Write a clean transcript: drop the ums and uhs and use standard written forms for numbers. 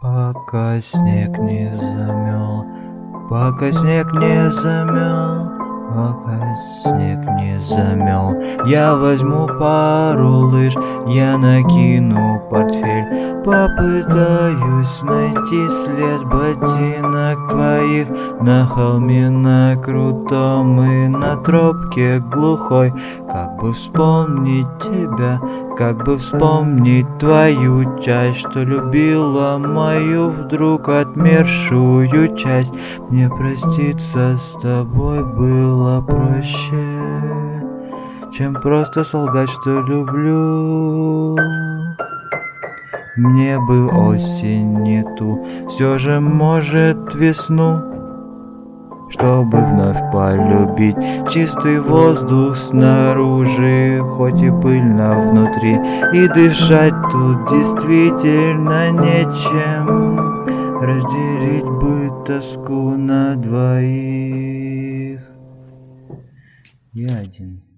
Пока снег не замел, пока снег не замел, пока снег не замел, я возьму пару лыж, я накину портфель, попытаюсь найти след ботинок твоих на холме, на крутом и на тропке глухой. Как бы вспомнить тебя, как бы вспомнить твою часть, что любила мою вдруг отмершую часть. Мне проститься с тобой было проще, чем просто солгать, что люблю. Мне бы осень не ту, все же может весну, чтобы вновь полюбить чистый воздух снаружи, хоть и пыльно внутри, и дышать тут действительно нечем. Разделить бы тоску на двоих. Я один.